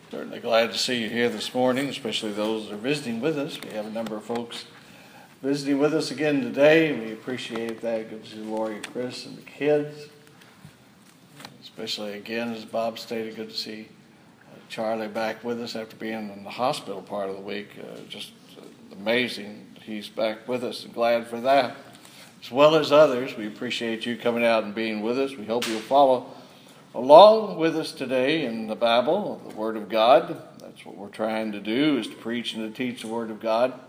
Certainly glad to see you here this morning, especially those that are visiting with us. We have a number of folks visiting with us again today. We appreciate that. Good to see Lori and Chris and the kids. Especially again, as Bob stated, good to see Charlie back with us after being in the hospital part of the week. Just amazing that he's back with us, and glad for that. As well as others, we appreciate you coming out and being with us. We hope you'll follow along with us today in the Bible, the Word of God. That's what we're trying to do, is to preach and to teach the Word of God.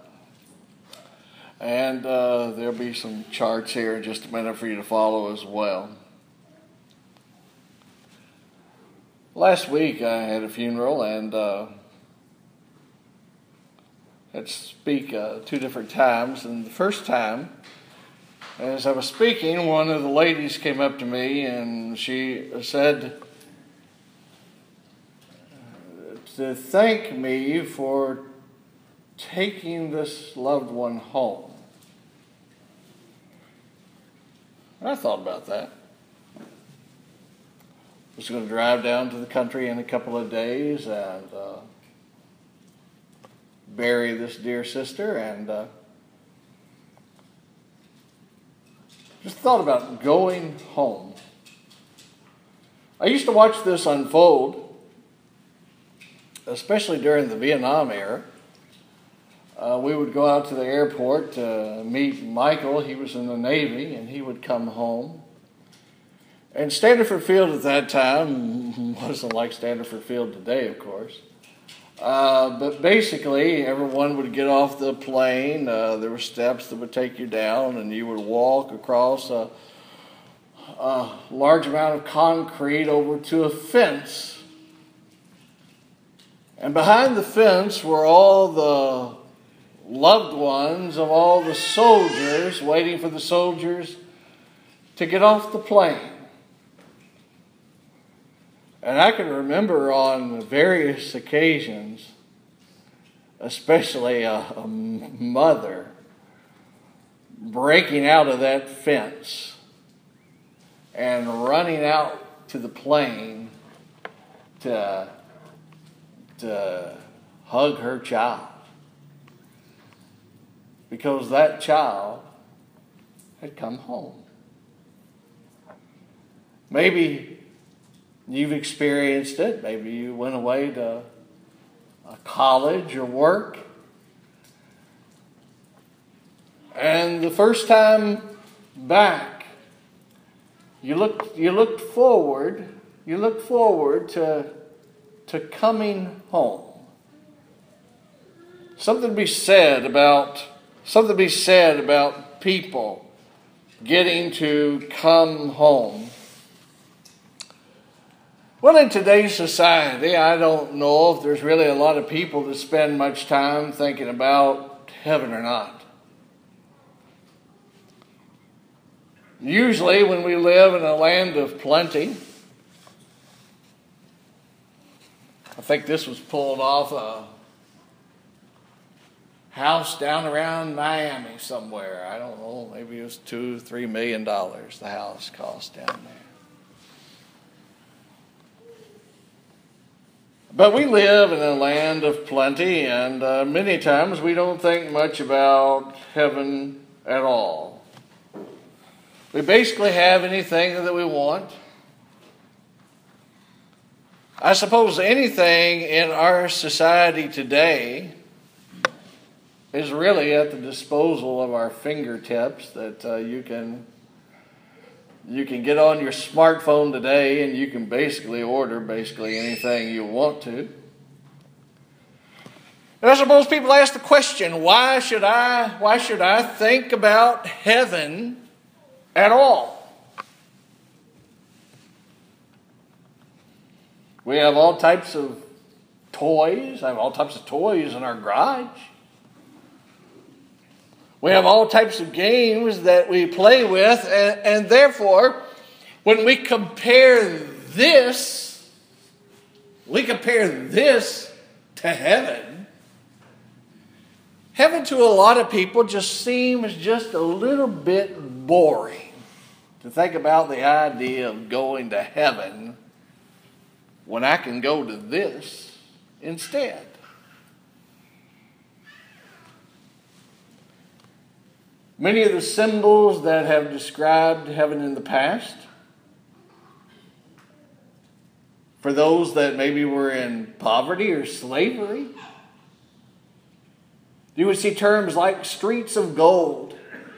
And there'll be some charts here in just a minute for you to follow as well. Last week I had a funeral and had to speak 2 different times. And the first time, as I was speaking, one of the ladies came up to me and she said to thank me for taking this loved one home. And I thought about that. I was going to drive down to the country in a couple of days and bury this dear sister, and just thought about going home. I used to watch this unfold, especially during the Vietnam era. We would go out to the airport to meet Michael. He was in the Navy, and he would come home. And Standiford Field at that time wasn't like Standiford Field today, of course. But basically, everyone would get off the plane. There were steps that would take you down, and you would walk across a large amount of concrete over to a fence. And behind the fence were all the loved ones of all the soldiers, waiting for the soldiers to get off the plane. And I can remember on various occasions, especially a mother breaking out of that fence and running out to the plane to hug her child, because that child had come home. Maybe you've experienced it. Maybe you went away to a college or work, and the first time back, you looked forward to coming home. Something to be said about people getting to come home. Well, in today's society, I don't know if there's really a lot of people that spend much time thinking about heaven or not. Usually, when we live in a land of plenty, I think this was pulled off a house down around Miami somewhere. I don't know, maybe it was $2-3 million the house cost down there. But we live in a land of plenty, and many times we don't think much about heaven at all. We basically have anything that we want. I suppose anything in our society today is really at the disposal of our fingertips, that you can get on your smartphone today and you can basically order anything you want to. And I suppose people ask the question, why should I think about heaven at all? We have all types of toys. I have all types of toys in our garage. We have all types of games that we play with, and therefore, when we compare this to heaven, heaven to a lot of people just seems just a little bit boring. To think about the idea of going to heaven when I can go to this instead. Many of the symbols that have described heaven in the past, for those that maybe were in poverty or slavery, you would see terms like streets of gold,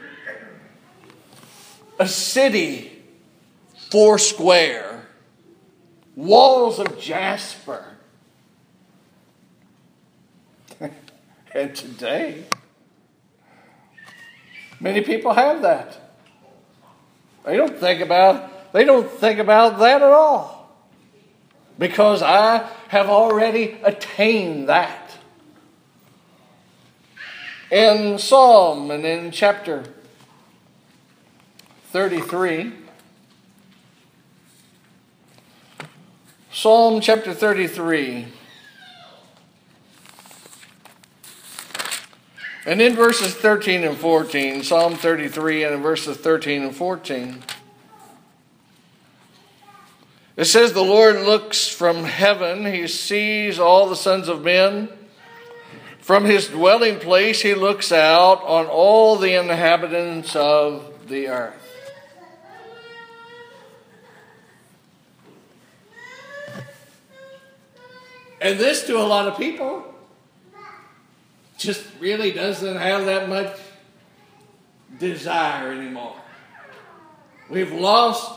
a city four square, walls of jasper. And today, many people have that. They don't think about that at all. Because I have already attained that. In Psalm and in chapter 33, Psalm chapter 33, and in verses 13 and 14, Psalm 33 and in verses 13 and 14, it says, the Lord looks from heaven, he sees all the sons of men. From his dwelling place he looks out on all the inhabitants of the earth. And this, to a lot of people, just really doesn't have that much desire anymore. We've lost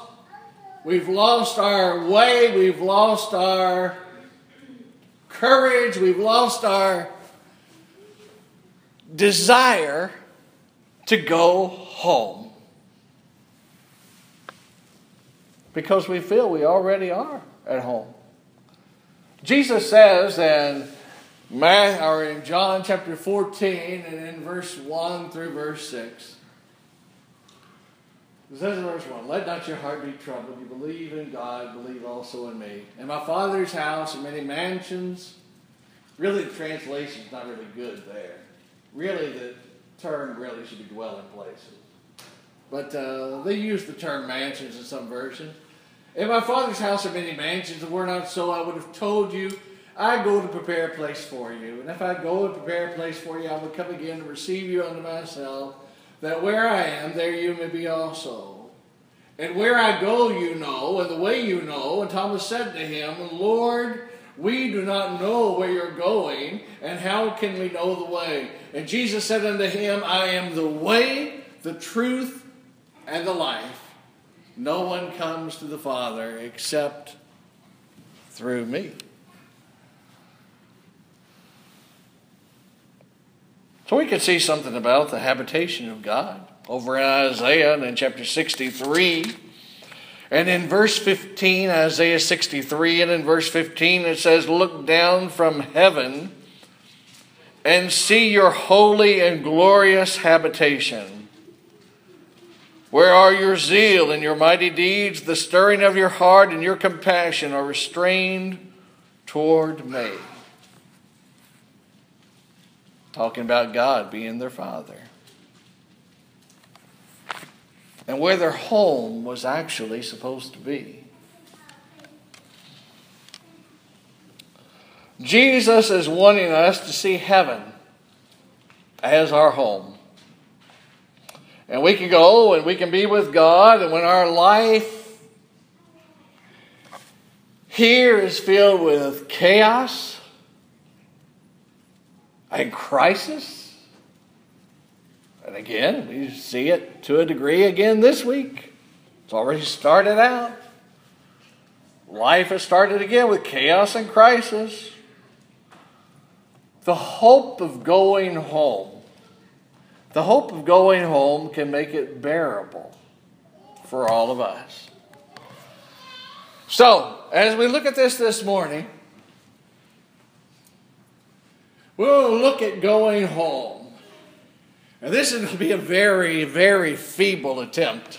our way. We've lost our courage. We've lost our desire to go home. Because we feel we already are at home. Jesus says in John chapter 14 and in verse 1 through verse 6. It says in verse 1, let not your heart be troubled. You believe in God, believe also in me. In my Father's house are many mansions. Really, the translation is not really good there. Really, the term really should be dwelling places. But they use the term mansions in some versions. In my Father's house are many mansions. If it were not so, I would have told you, I go to prepare a place for you. And if I go and prepare a place for you, I will come again to receive you unto myself, that where I am, there you may be also. And where I go you know, and the way you know. And Thomas said to him, Lord, we do not know where you're going, and how can we know the way? And Jesus said unto him, I am the way, the truth, and the life. No one comes to the Father except through me. So we can see something about the habitation of God over in Isaiah and in chapter 63. And in verse 15, Isaiah 63, and in verse 15 it says, look down from heaven and see your holy and glorious habitation. Where are your zeal and your mighty deeds? The stirring of your heart and your compassion are restrained toward me. Talking about God being their Father. And where their home was actually supposed to be. Jesus is wanting us to see heaven as our home. And we can go and we can be with God, and when our life here is filled with chaos and crisis, and again, we see it to a degree again this week. It's already started out. Life has started again with chaos and crisis. The hope of going home. The hope of going home can make it bearable for all of us. So, as we look at this morning, we'll look at going home. And this is going to be a very, very feeble attempt.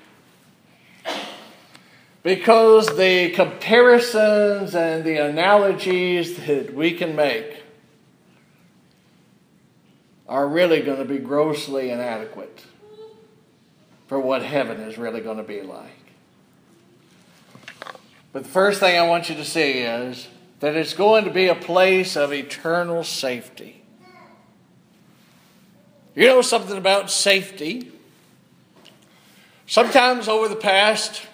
Because the comparisons and the analogies that we can make are really going to be grossly inadequate for what heaven is really going to be like. But the first thing I want you to see is that it's going to be a place of eternal safety. You know something about safety? Sometimes over the past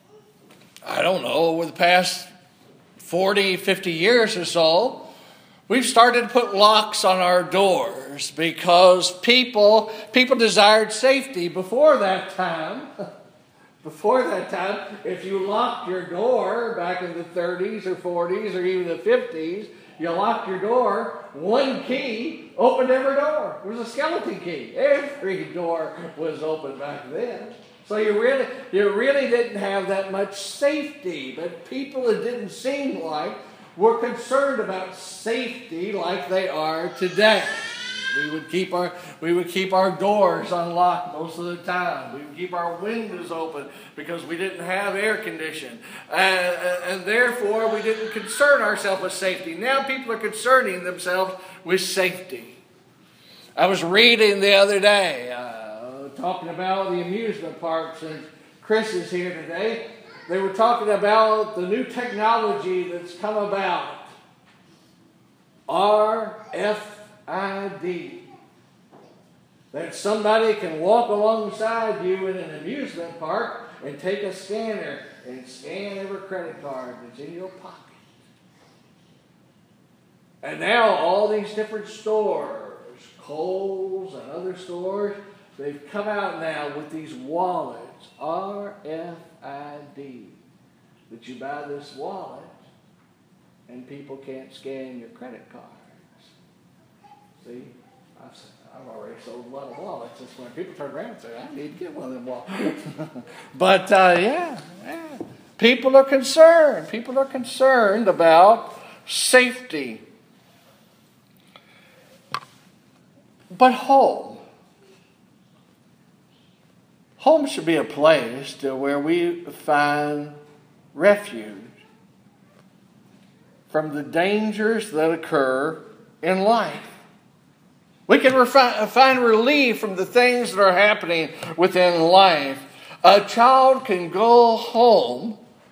40, 50 years or so, we've started to put locks on our doors because people desired safety before that time. Before that time, if you locked your door back in the 30s or 40s or even the 50s, you locked your door, one key opened every door. It was a skeleton key. Every door was open back then. So you really didn't have that much safety. But people, it didn't seem like, were concerned about safety like they are today. We would keep our doors unlocked most of the time. We would keep our windows open because we didn't have air conditioning. And therefore, we didn't concern ourselves with safety. Now people are concerning themselves with safety. I was reading the other day, talking about the amusement parks, and Chris is here today. They were talking about the new technology that's come about. RFID. That somebody can walk alongside you in an amusement park and take a scanner and scan every credit card that's in your pocket. And now all these different stores, Kohl's and other stores, they've come out now with these wallets, RFID, that you buy this wallet and people can't scan your credit cards. See, I've already sold a lot of wallets. That's when people turn around and say, I need to get one of them wallets. But yeah, people are concerned. People are concerned about safety. But home should be a place where we find refuge from the dangers that occur in life. We can find relief from the things that are happening within life. A child can go home.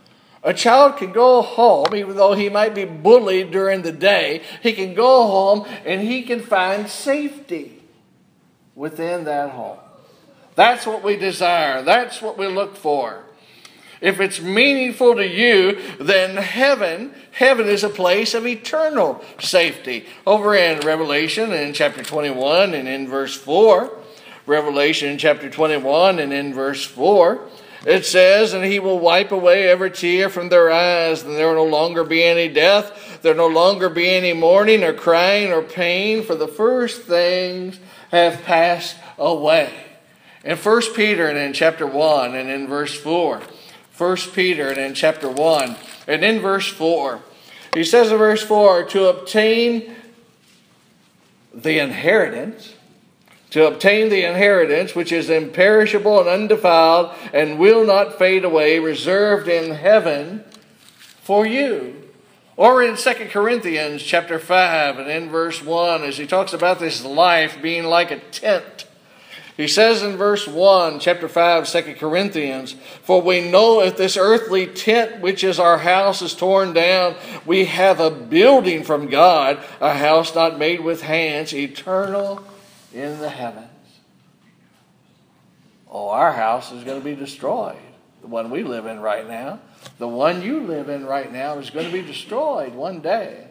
Even though he might be bullied during the day. He can go home and he can find safety within that home. That's what we desire. That's what we look for. If it's meaningful to you, then heaven is a place of eternal safety. Over in Revelation in chapter 21 and in verse 4, Revelation chapter 21 and in verse 4, it says, and he will wipe away every tear from their eyes, and there will no longer be any death, there will no longer be any mourning or crying or pain, for the first things have passed away. In 1 Peter and in chapter 1 and in verse 4, 1 Peter and in chapter 1 and in verse 4, he says in verse 4, to obtain the inheritance which is imperishable and undefiled and will not fade away, reserved in heaven for you. Or in 2 Corinthians chapter 5 and in verse 1, as he talks about this life being like a tent, he says in verse 1, chapter 5, 2 Corinthians, for we know if this earthly tent which is our house is torn down, we have a building from God, a house not made with hands, eternal in the heavens. Oh, our house is going to be destroyed. The one we live in right now. The one you live in right now is going to be destroyed one day.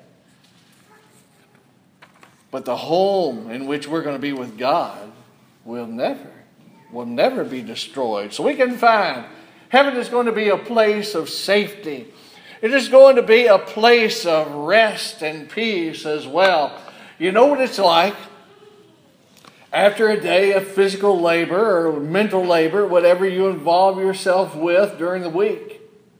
But the home in which we're going to be with God will never be destroyed. So we can find heaven is going to be a place of safety. It is going to be a place of rest and peace as well. You know what it's like? After a day of physical labor or mental labor, whatever you involve yourself with during the week,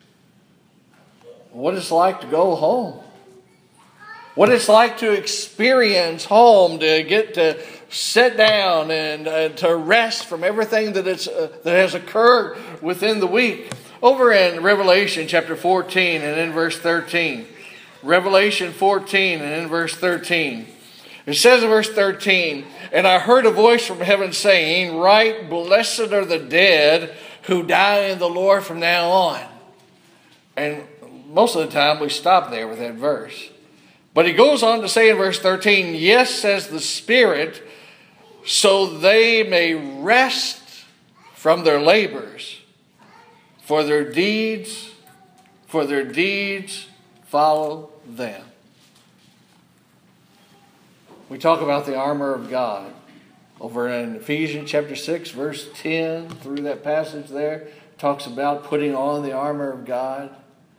what it's like to go home. What it's like to experience home, to get to sit down and to rest from everything that has occurred within the week. Over in Revelation chapter 14 and in verse 13. Revelation 14 and in verse 13. It says in verse 13, and I heard a voice from heaven saying, write, blessed are the dead who die in the Lord from now on. And most of the time we stop there with that verse. But he goes on to say in verse 13, yes, says the Spirit, so they may rest from their labors, for their deeds follow them. We talk about the armor of God over in Ephesians chapter 6, verse 10, through that passage there, talks about putting on the armor of God.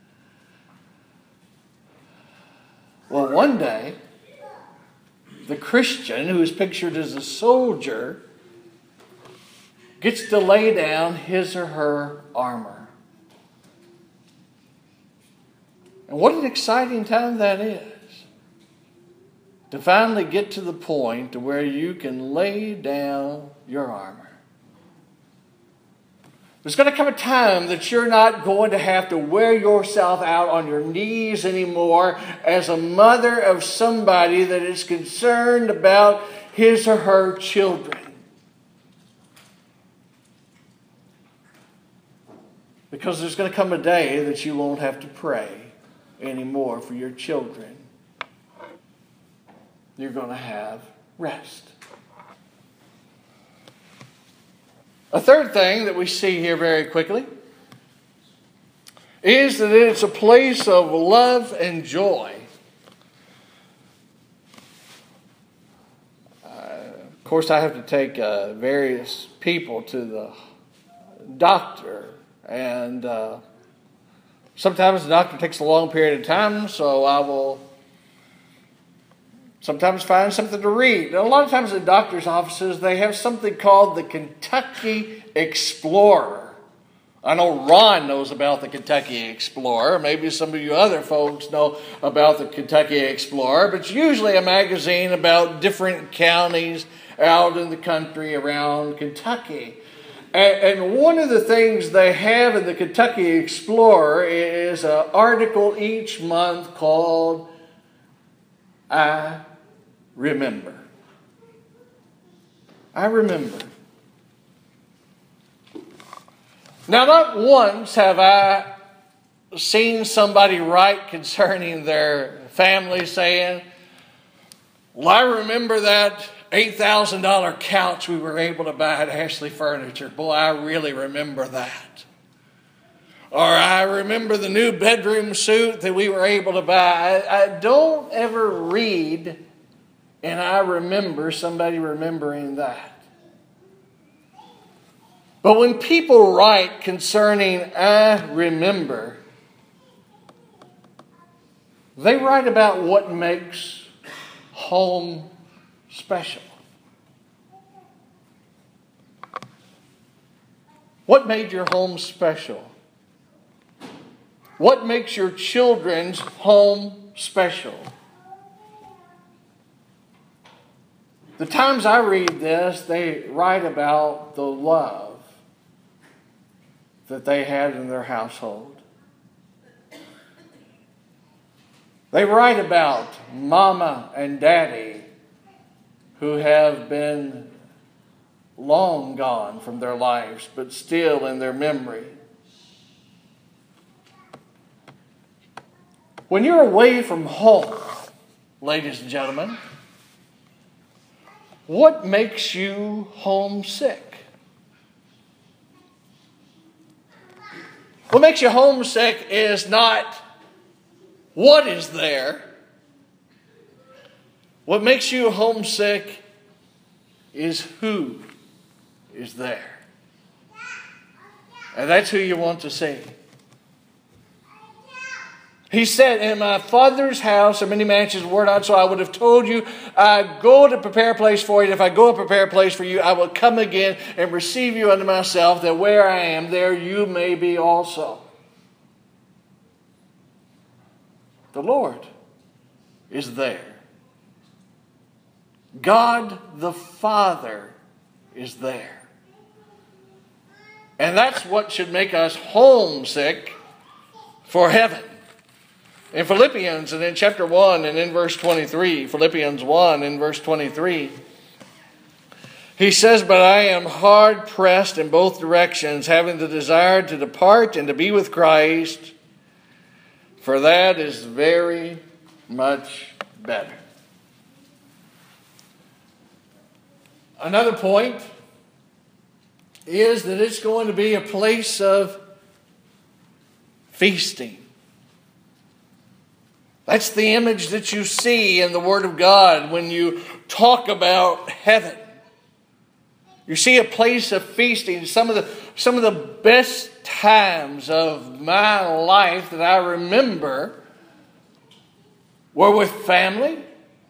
Well, one day, the Christian, who is pictured as a soldier, gets to lay down his or her armor. And what an exciting time that is. To finally get to the point to where you can lay down your armor. There's going to come a time that you're not going to have to wear yourself out on your knees anymore as a mother of somebody that is concerned about his or her children. Because there's going to come a day that you won't have to pray anymore for your children. You're going to have rest. A third thing that we see here very quickly is that it's a place of love and joy. Of course, I have to take various people to the doctor, and sometimes the doctor takes a long period of time, so I will sometimes find something to read. And a lot of times in doctor's offices, they have something called the Kentucky Explorer. I know Ron knows about the Kentucky Explorer. Maybe some of you other folks know about the Kentucky Explorer. But it's usually a magazine about different counties out in the country around Kentucky. And one of the things they have in the Kentucky Explorer is an article each month called I Remember. I remember. Now, not once have I seen somebody write concerning their family saying, well, I remember that $8,000 couch we were able to buy at Ashley Furniture. Boy, I really remember that. Or I remember the new bedroom suit that we were able to buy. I don't ever read, and I remember somebody remembering that. But when people write concerning I remember, they write about what makes home special. What made your home special? What makes your children's home special? The times I read this, they write about the love that they had in their household. They write about Mama and Daddy who have been long gone from their lives, but still in their memory. When you're away from home, ladies and gentlemen, what makes you homesick? What makes you homesick is not what is there. What makes you homesick is who is there. And that's who you want to see. He said, in my Father's house are many mansions, were not so I would have told you, I go to prepare a place for you. And if I go and prepare a place for you, I will come again and receive you unto myself, that where I am, there you may be also. The Lord is there. God the Father is there. And that's what should make us homesick for heaven. In Philippians and in chapter 1 and in verse 23, Philippians 1 in verse 23, he says, but I am hard pressed in both directions, having the desire to depart and to be with Christ, For that is very much better. Another point is that it's going to be a place of feasting. That's the image that you see in the Word of God when you talk about heaven. You see a place of feasting. Some of the best times of my life that I remember were with family.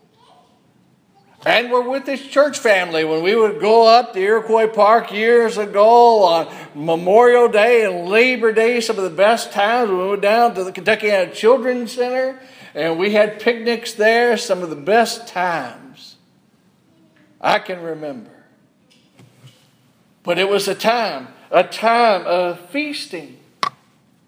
And we're with this church family. When we would go up to Iroquois Park years ago on Memorial Day and Labor Day, some of the best times, we went down to the Kentucky Children's Center and we had picnics there. Some of the best times I can remember. But it was a time of feasting.